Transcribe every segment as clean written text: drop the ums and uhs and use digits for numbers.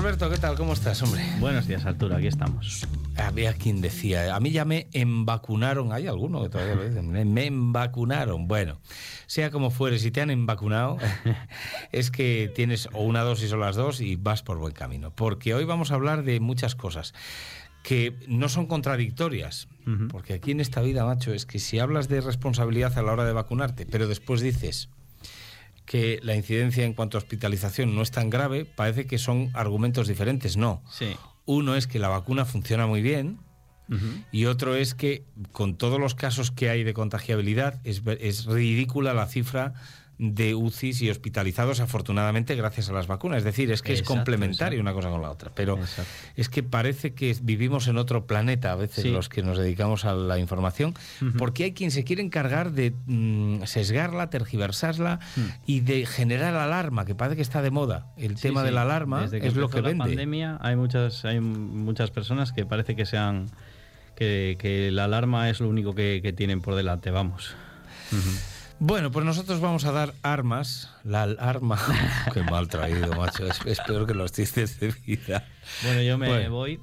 Alberto, ¿qué tal? ¿Cómo estás, hombre? Buenos días, Arturo, aquí estamos. Había quien decía, a mí ya me emvacunaron. ¿Hay alguno que todavía lo dicen? Me emvacunaron. Bueno, sea como fuere, si te han emvacunado, es que tienes o una dosis o las dos y vas por buen camino. Porque hoy vamos a hablar de muchas cosas que no son contradictorias. Porque aquí en esta vida, macho, es que si hablas de responsabilidad a la hora de vacunarte, pero después dices que la incidencia en cuanto a hospitalización no es tan grave, parece que son argumentos diferentes. No. Sí. Uno es que la vacuna funciona muy bien y otro es que con todos los casos que hay de contagiabilidad es ridícula la cifra de UCIs y hospitalizados, afortunadamente, gracias a las vacunas. Es decir, es que es complementario una cosa con la otra. Pero es que parece que vivimos en otro planeta a veces los que nos dedicamos a la información, porque hay quien se quiere encargar de sesgarla, tergiversarla y de generar alarma, que parece que está de moda. El tema de la alarma es lo que vende. Desde que empezó la pandemia hay muchas personas que parece que sean que la alarma es lo único que tienen por delante, vamos. Bueno, pues nosotros vamos a dar armas. La arma... Qué mal traído, macho. Es peor que los chistes de vida. Bueno, yo me voy.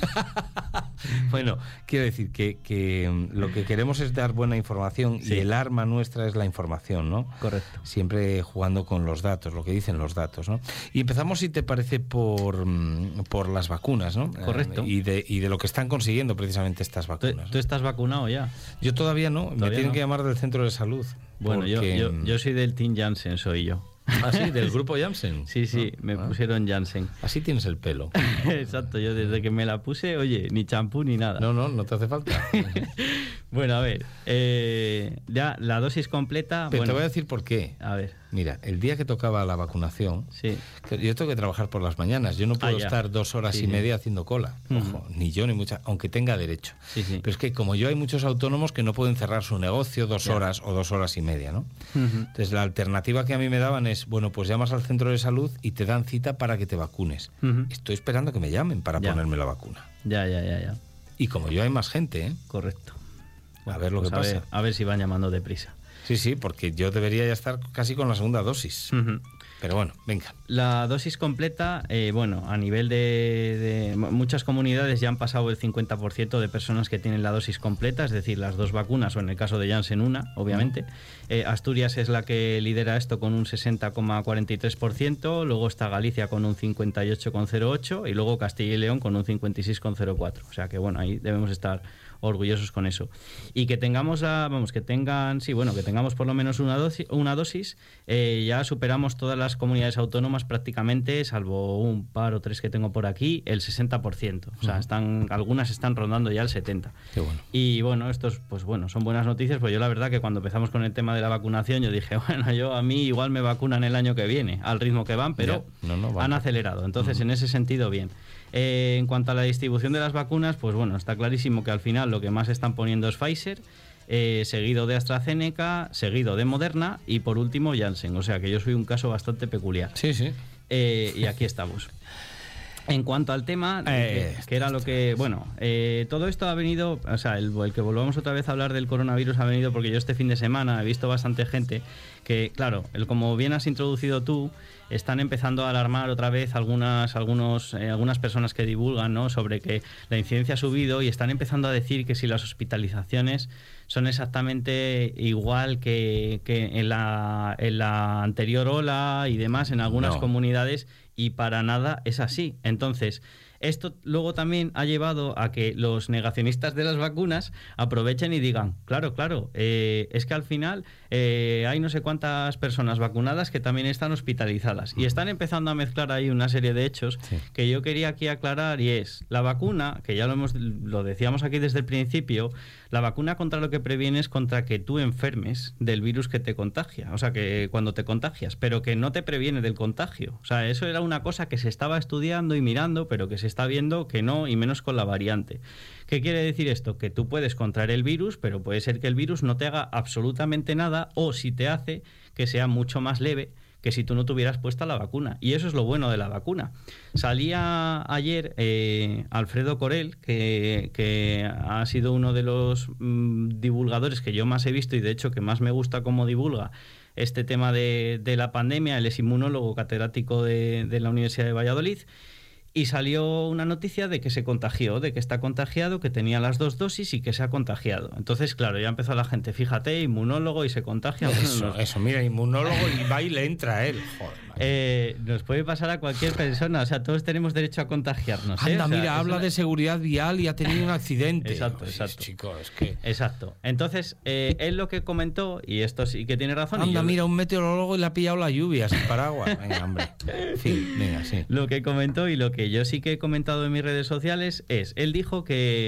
Bueno, quiero decir que lo que queremos es dar buena información y el arma nuestra es la información, ¿no? Correcto. Siempre jugando con los datos, lo que dicen los datos, ¿no? Y empezamos, si te parece, por las vacunas, ¿no? Correcto. Y de lo que están consiguiendo precisamente estas vacunas. ¿Tú estás vacunado ya? Yo todavía no. Me tienen que llamar del centro de salud. Bueno, porque... yo soy del Team Janssen, soy yo. ¿Ah, sí? ¿Del grupo Janssen? Sí, me pusieron Janssen. Así tienes el pelo. Exacto, yo desde que me la puse, oye, ni champú ni nada. No te hace falta. Bueno, a ver, ya la dosis completa... Pero te voy a decir por qué. A ver. Mira, el día que tocaba la vacunación, yo tengo que trabajar por las mañanas. Yo no puedo estar 2 horas y media haciendo cola. Ojo, ni yo ni mucha, aunque tenga derecho. Pero es que como yo hay muchos autónomos que no pueden cerrar su negocio 2 horas o 2 horas y media, ¿no? Entonces la alternativa que a mí me daban es, bueno, pues llamas al centro de salud y te dan cita para que te vacunes. Estoy esperando que me llamen para ponerme la vacuna. Ya. Y como yo hay más gente, ¿eh? Correcto. Bueno, a ver lo que pasa. A ver si van llamando deprisa. Sí, porque yo debería ya estar casi con la segunda dosis. Pero bueno, venga. La dosis completa, a nivel de muchas comunidades ya han pasado el 50% de personas que tienen la dosis completa, es decir, las 2 vacunas, o en el caso de Janssen una, obviamente. Asturias es la que lidera esto con un 60,43%, luego está Galicia con un 58,08% y luego Castilla y León con un 56,04%. O sea que ahí debemos estar orgullosos con eso. Y que tengamos que tengamos por lo menos una dosis, ya superamos todas las comunidades autónomas prácticamente, salvo un par o 3 que tengo por aquí, el 60%. O sea, algunas están rondando ya el 70%. Qué bueno. Y estos son buenas noticias, pues yo la verdad que cuando empezamos con el tema de la vacunación, yo dije, a mí igual me vacunan el año que viene, al ritmo que van, pero han acelerado. Entonces, en ese sentido, bien. En cuanto a la distribución de las vacunas, pues está clarísimo que al final lo que más están poniendo es Pfizer, seguido de AstraZeneca, seguido de Moderna y por último Janssen. O sea que yo soy un caso bastante peculiar. Sí. Y aquí estamos. En cuanto al tema, que era lo que... todo esto ha venido... O sea, el que volvamos otra vez a hablar del coronavirus ha venido porque yo este fin de semana he visto bastante gente que, claro, como bien has introducido tú, están empezando a alarmar otra vez algunas personas que divulgan, ¿no?, sobre que la incidencia ha subido y están empezando a decir que si las hospitalizaciones son exactamente igual que en la anterior ola y demás en algunas comunidades, y para nada es así. Entonces, esto luego también ha llevado a que los negacionistas de las vacunas aprovechen y digan, claro, es que al final hay no sé cuántas personas vacunadas que también están hospitalizadas. Y están empezando a mezclar ahí una serie de hechos que yo quería aquí aclarar, y es la vacuna, que ya lo decíamos aquí desde el principio, la vacuna contra lo que previene es contra que tú enfermes del virus que te contagia, o sea, que cuando te contagias, pero que no te previene del contagio. O sea, eso era una cosa que se estaba estudiando y mirando, pero que se está viendo que no, y menos con la variante. ¿Qué quiere decir esto? Que tú puedes contraer el virus, pero puede ser que el virus no te haga absolutamente nada, o si te hace, que sea mucho más leve que si tú no tuvieras puesta la vacuna. Y eso es lo bueno de la vacuna. Salía ayer Alfredo Corel, que ha sido uno de los divulgadores que yo más he visto y de hecho que más me gusta cómo divulga este tema de la pandemia. Él es inmunólogo catedrático de la Universidad de Valladolid. Y salió una noticia de que se contagió, de que está contagiado, que tenía las 2 dosis y que se ha contagiado. Entonces, claro, ya empezó la gente, fíjate, inmunólogo y se contagia. Eso, mira, inmunólogo y va y le entra a él. Joder, nos puede pasar a cualquier persona, o sea, todos tenemos derecho a contagiarnos. Anda, o sea, mira, habla de seguridad vial y ha tenido un accidente. Exacto. Chicos, es que... Exacto. Entonces, él lo que comentó, y esto sí que tiene razón... Anda, mira, un meteorólogo y le ha pillado la lluvia sin paraguas. Venga, hombre. En fin, venga, sí. Lo que comentó y lo que yo sí que he comentado en mis redes sociales es, él dijo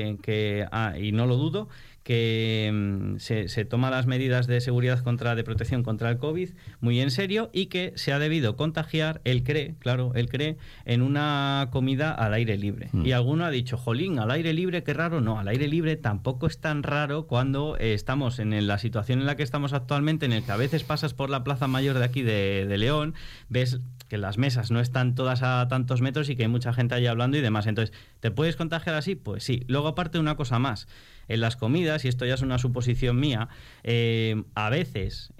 y no lo dudo, que se toma las medidas de seguridad de protección contra el COVID muy en serio y que se ha debido contagiar, él cree, en una comida al aire libre. Y alguno ha dicho, jolín, al aire libre, qué raro. No, al aire libre tampoco es tan raro cuando estamos en la situación en la que estamos actualmente, en el que a veces pasas por la Plaza Mayor de aquí de León, ves que las mesas no están todas a tantos metros y que hay mucha gente allí hablando y demás. Entonces, ¿te puedes contagiar así? Pues sí. Luego, aparte, una cosa más. En las comidas, y esto ya es una suposición mía, a veces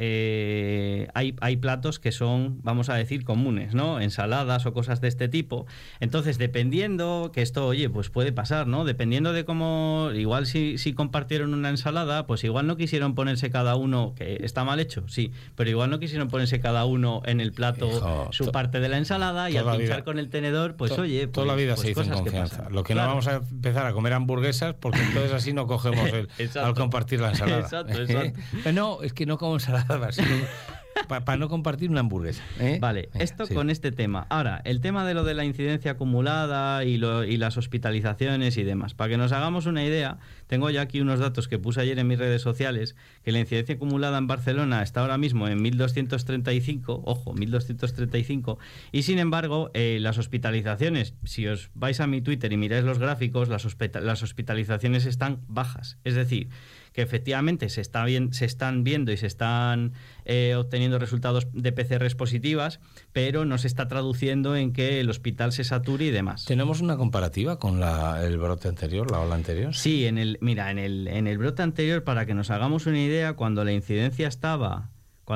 hay platos que son, vamos a decir, comunes, ¿no? Ensaladas o cosas de este tipo. Entonces, dependiendo, que esto, oye, pues puede pasar, ¿no? Dependiendo de cómo, igual si compartieron una ensalada, pues igual no quisieron ponerse cada uno, que está mal hecho, sí, pero igual no quisieron ponerse cada uno en el plato su parte de la ensalada y al pinchar con el tenedor, pues oye, toda la vida se hizo en confianza. Lo que no vamos a empezar a comer hamburguesas porque entonces así no cogemos al compartir la ensalada. Exacto. No, es que no como ensalada, sino para no compartir una hamburguesa. Vale, esto sí. Con este tema. Ahora, el tema de lo de la incidencia acumulada y las hospitalizaciones y demás. Para que nos hagamos una idea, tengo ya aquí unos datos que puse ayer en mis redes sociales, que la incidencia acumulada en Barcelona está ahora mismo en 1.235, ojo, 1.235, y sin embargo, las hospitalizaciones, si os vais a mi Twitter y miráis los gráficos, las hospitalizaciones están bajas. Es decir, que efectivamente se están viendo y se están obteniendo resultados de PCRs positivas, pero no se está traduciendo en que el hospital se sature y demás. ¿Tenemos una comparativa con el brote anterior, la ola anterior? Sí, en el brote anterior, para que nos hagamos una idea, cuando la incidencia estaba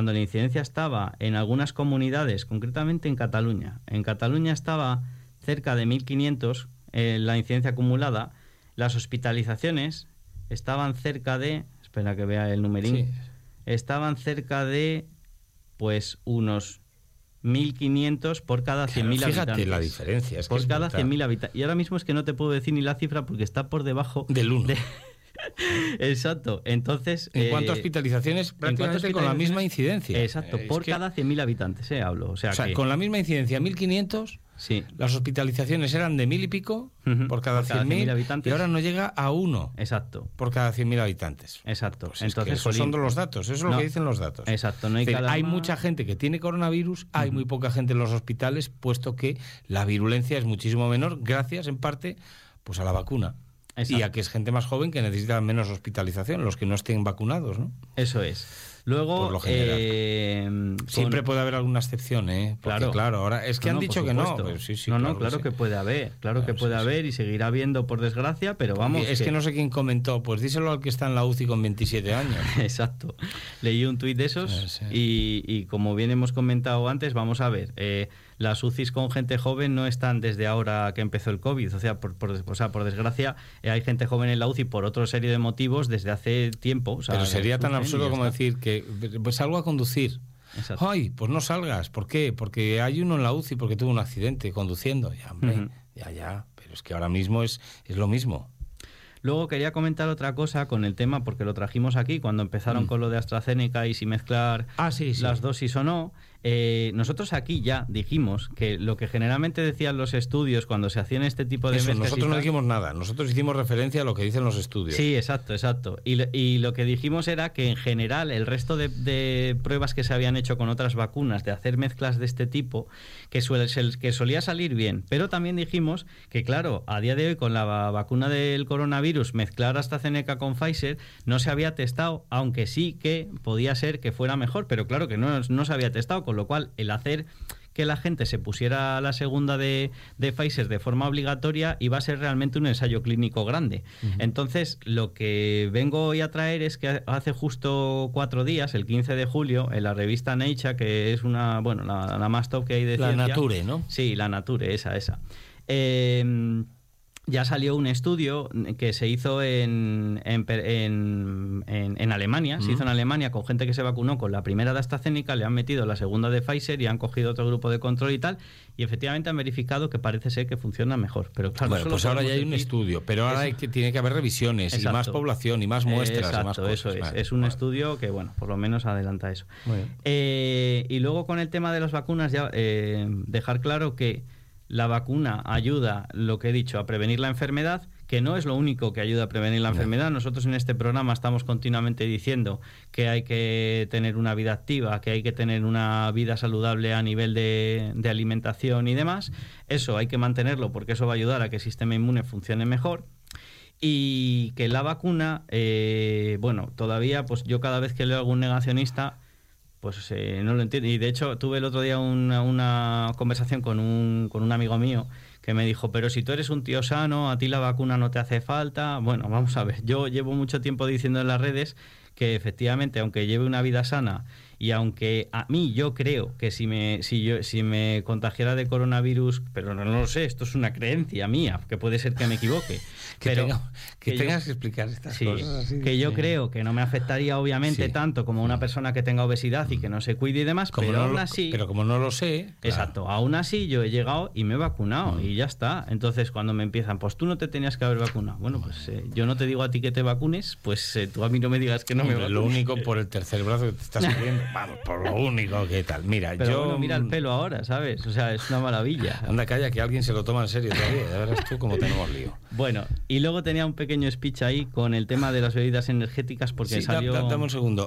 en algunas comunidades, concretamente en Cataluña. En Cataluña estaba cerca de 1.500 la incidencia acumulada. Las hospitalizaciones estaban cerca de... Espera que vea el numerín. Sí. Estaban cerca de, pues, unos 1.500 por cada 100.000 habitantes. Fíjate la diferencia. Es por cada 100.000 habitantes. Y ahora mismo es que no te puedo decir ni la cifra porque está por debajo... del 1. Exacto. Entonces... En cuanto a hospitalizaciones, prácticamente con la misma incidencia. Exacto. Por cada 100.000 habitantes, hablo. O sea que... con la misma incidencia, 1.500... Sí. Las hospitalizaciones eran de 1.000 y pico por cada 100.000 habitantes. Y ahora no llega a 1. Exacto. Por cada 100.000 habitantes. Exacto. Pues entonces, esos son los datos, eso es lo que dicen los datos. Exacto. No hay mucha gente que tiene coronavirus, hay muy poca gente en los hospitales, puesto que la virulencia es muchísimo menor, gracias en parte pues a la vacuna. Exacto. Y a que es gente más joven que necesita menos hospitalización, los que no estén vacunados, ¿no? Eso es. Luego, por lo general. Siempre puede haber alguna excepción, ¿eh? Porque, claro, ahora es que han dicho que no. Pues sí, claro que puede haber, haber y seguirá habiendo, por desgracia, pero vamos. Es que no sé quién comentó, pues díselo al que está en la UCI con 27 años. Exacto. Leí un tuit de esos y como bien hemos comentado antes, vamos a ver, las UCIs con gente joven no están desde ahora que empezó el COVID, o sea, por desgracia, hay gente joven en la UCI por otra serie de motivos desde hace tiempo. O sea, pero sería tan absurdo como decir que pues salgo a conducir. Exacto. Ay, pues no salgas. ¿Por qué? Porque hay uno en la UCI porque tuvo un accidente conduciendo. Ya, hombre, ya. Pero es que ahora mismo es lo mismo. Luego quería comentar otra cosa con el tema, porque lo trajimos aquí cuando empezaron con lo de AstraZeneca y si mezclar las dosis o no. Nosotros aquí ya dijimos que lo que generalmente decían los estudios cuando se hacían este tipo de mezclas... Nosotros no dijimos nada, nosotros hicimos referencia a lo que dicen los estudios. Sí, exacto. Y lo que dijimos era que en general el resto de pruebas que se habían hecho con otras vacunas de hacer mezclas de este tipo, que solía salir bien. Pero también dijimos que, claro, a día de hoy con la vacuna del coronavirus, mezclar AstraZeneca con Pfizer no se había testado, aunque sí que podía ser que fuera mejor, pero claro que no se había testado, con lo cual el hacer que la gente se pusiera la segunda de Pfizer de forma obligatoria iba a ser realmente un ensayo clínico grande. Entonces, lo que vengo hoy a traer es que hace justo 4 días, el 15 de julio, en la revista Nature, que es la más top que hay de ciencia. La Nature, ¿no? Sí, la Nature, esa. ya salió un estudio que se hizo en Alemania, se hizo en Alemania con gente que se vacunó con la primera de AstraZeneca, le han metido la segunda de Pfizer y han cogido otro grupo de control y tal, y efectivamente han verificado que parece ser que funciona mejor. Pero claro, bueno, pues ahora ya hay un estudio, pero ahora tiene que haber revisiones. Exacto. Y más población y más muestras. Exacto, y más cosas. Eso es. Vale, es un estudio que, bueno, por lo menos adelanta eso. Y luego con el tema de las vacunas, ya dejar claro que la vacuna ayuda, lo que he dicho, a prevenir la enfermedad, que no es lo único que ayuda a prevenir la enfermedad. Nosotros en este programa estamos continuamente diciendo que hay que tener una vida activa, que hay que tener una vida saludable a nivel de alimentación y demás. Eso hay que mantenerlo porque eso va a ayudar a que el sistema inmune funcione mejor. Y que la vacuna, bueno, todavía pues yo cada vez que leo a algún negacionista, pues no lo entiendo. Y de hecho tuve el otro día una conversación con un amigo mío que me dijo, pero si tú eres un tío sano, a ti la vacuna no te hace falta. Bueno, vamos a ver, yo llevo mucho tiempo diciendo en las redes que efectivamente, aunque lleve una vida sana y aunque a mí yo creo que si me contagiara de coronavirus, pero no lo sé, esto es una creencia mía, que puede ser que me equivoque. que tengas que explicar estas cosas así. Que yo creo que no me afectaría obviamente tanto como una persona que tenga obesidad y que no se cuide y demás, pero aún así... Pero como no lo sé... Exacto, claro. Aún así yo he llegado y me he vacunado y ya está. Entonces cuando me empiezan, pues tú no te tenías que haber vacunado. Bueno, pues yo no te digo a ti que te vacunes, pues tú a mí no me digas que no me vacunes. Lo único por el tercer brazo que te estás saliendo, vamos, por lo único que tal. Mira, pero bueno, mira el pelo ahora, ¿sabes? O sea, es una maravilla. Anda, calla, que alguien se lo toma en serio todavía. Ya verás tú cómo tenemos lío. Bueno, y luego tenía un pequeño speech ahí con el tema de las bebidas energéticas porque salió... Dame un segundo.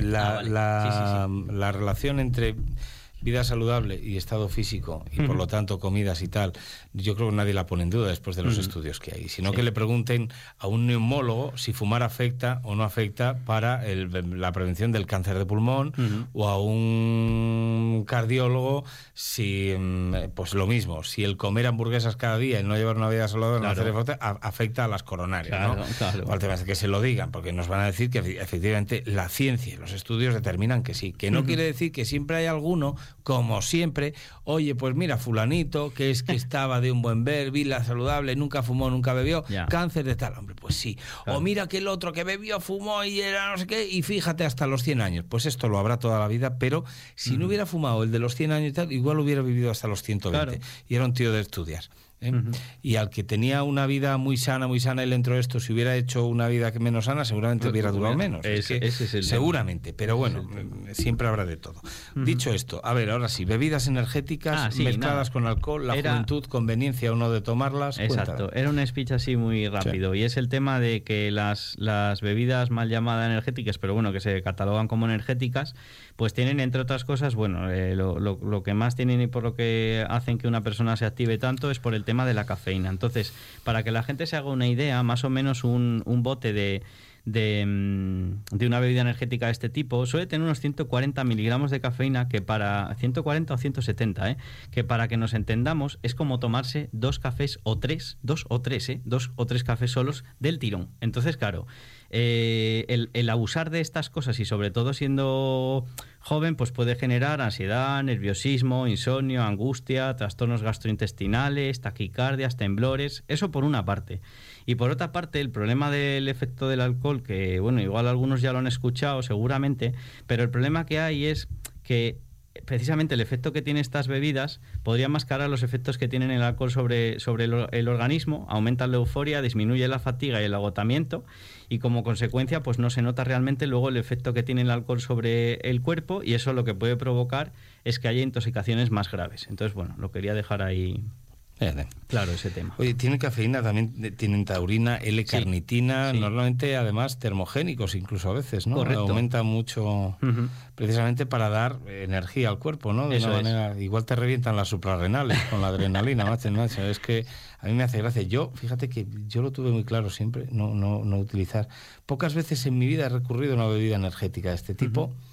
La relación entre vida saludable y estado físico y por lo tanto comidas y tal, yo creo que nadie la pone en duda después de los estudios que hay, sino que le pregunten a un neumólogo si fumar afecta o no afecta para la prevención del cáncer de pulmón o a un cardiólogo si pues lo mismo, si el comer hamburguesas cada día y no llevar una vida saludable afecta a las coronarias, ¿no? Claro. Al tema es que se lo digan, porque nos van a decir que efectivamente la ciencia y los estudios determinan que sí, que no quiere decir que siempre hay alguno, como siempre, oye, pues mira, fulanito, que es que estaba de un buen ver, vida saludable, nunca fumó, nunca bebió, cáncer de tal, hombre, pues sí. Claro. O mira que el otro que bebió, fumó y era no sé qué, y fíjate hasta los 100 años. Pues esto lo habrá toda la vida, pero si no hubiera fumado el de los 100 años y tal, igual hubiera vivido hasta los 120. Claro. Y era un tío de estudiar. Y al que tenía una vida muy sana, él dentro de esto, si hubiera hecho una vida que menos sana, seguramente hubiera durado menos. Ese es el seguramente, tema. Pero bueno, siempre habrá de todo. Dicho esto, a ver, ahora sí, bebidas energéticas mezcladas con alcohol, juventud, conveniencia o no de tomarlas. Exacto, cuéntala. Era un speech así muy rápido, y es el tema de que las bebidas mal llamadas energéticas, pero bueno, que se catalogan como energéticas, pues tienen, entre otras cosas, bueno, lo que más tienen y por lo que hacen que una persona se active tanto es por el tema de la cafeína. Entonces, para que la gente se haga una idea, más o menos un bote de una bebida energética de este tipo suele tener unos 140 miligramos de cafeína, que para 140 o 170, que para que nos entendamos es como tomarse dos o tres cafés solos del tirón. Entonces, claro, el abusar de estas cosas y sobre todo siendo joven, pues puede generar ansiedad, nerviosismo, insomnio, angustia, trastornos gastrointestinales, taquicardias, temblores, eso por una parte. Y por otra parte, el problema del efecto del alcohol, que bueno, igual algunos ya lo han escuchado seguramente, pero el problema que hay es que precisamente el efecto que tienen estas bebidas podría mascarar los efectos que tienen el alcohol sobre el organismo, aumenta la euforia, disminuye la fatiga y el agotamiento, y como consecuencia pues no se nota realmente luego el efecto que tiene el alcohol sobre el cuerpo, y eso lo que puede provocar es que haya intoxicaciones más graves. Entonces, bueno, lo quería dejar ahí claro, ese tema. Oye, tienen cafeína, también tienen taurina, L-carnitina, normalmente además termogénicos incluso a veces, ¿no? Correcto. Aumenta mucho precisamente para dar energía al cuerpo, ¿no? De una manera, igual te revientan las suprarrenales con la adrenalina, macho. Es que a mí me hace gracia. Yo, fíjate que yo lo tuve muy claro siempre, no utilizar. Pocas veces en mi vida he recurrido a una bebida energética de este tipo,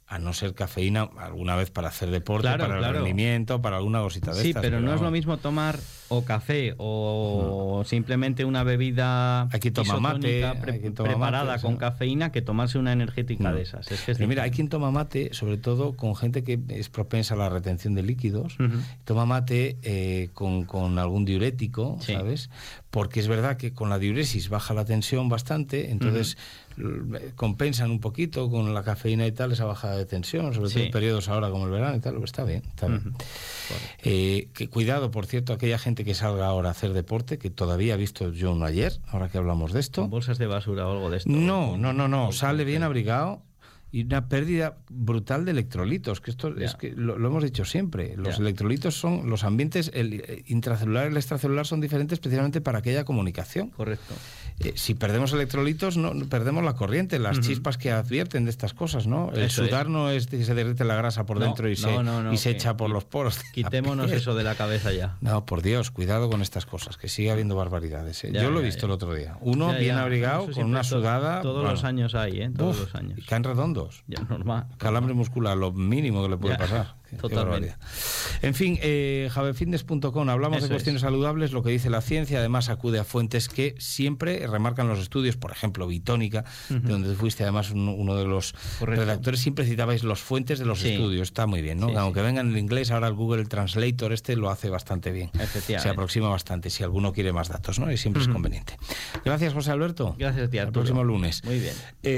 a no ser cafeína alguna vez para hacer deporte, para el rendimiento, para alguna cosita de estas. Sí, pero no es lo mismo tomar o café o simplemente una bebida preparada con cafeína que tomarse una energética de esas. Pero mira, hay quien toma mate, sobre todo con gente que es propensa a la retención de líquidos, toma mate con algún diurético, ¿sabes? Porque es verdad que con la diuresis baja la tensión bastante, entonces compensan un poquito con la cafeína y tal esa bajada de tensión, sobre todo en periodos ahora como el verano y tal, pues está bien, está bien. Que cuidado, por cierto, aquella gente que salga ahora a hacer deporte, que todavía he visto yo uno ayer, ahora que hablamos de esto. ¿Con bolsas de basura o algo de esto? No, sale bien abrigado. Y una pérdida brutal de electrolitos, que esto es que lo hemos dicho siempre. Los electrolitos son los ambientes, el intracelular y el extracelular son diferentes precisamente para aquella comunicación. Correcto. Si perdemos electrolitos, no perdemos la corriente, las chispas que advierten de estas cosas, ¿no? El sudar no es que se derrite la grasa por dentro y se echa por los poros. Quitémonos eso de la cabeza ya. No, por Dios, cuidado con estas cosas, que sigue habiendo barbaridades. Yo lo he visto el otro día. Uno bien abrigado, con una sudada. Todos los años hay, Todos los años. Y caen redondos. Ya, normal. Calambre muscular, lo mínimo que le puede pasar. Totalmente. En fin, javefitness.com, hablamos de cuestiones saludables, lo que dice la ciencia, además acude a fuentes que siempre remarcan los estudios, por ejemplo, Bitónica, de donde fuiste además uno de los redactores, siempre citabais los fuentes de los estudios, está muy bien, ¿no? Aunque venga en el inglés, ahora el Google Translator lo hace bastante bien, se aproxima bastante, si alguno quiere más datos, ¿no? Y siempre es conveniente. Gracias, José Alberto. Gracias a ti, Arturo. El próximo lunes. Muy bien.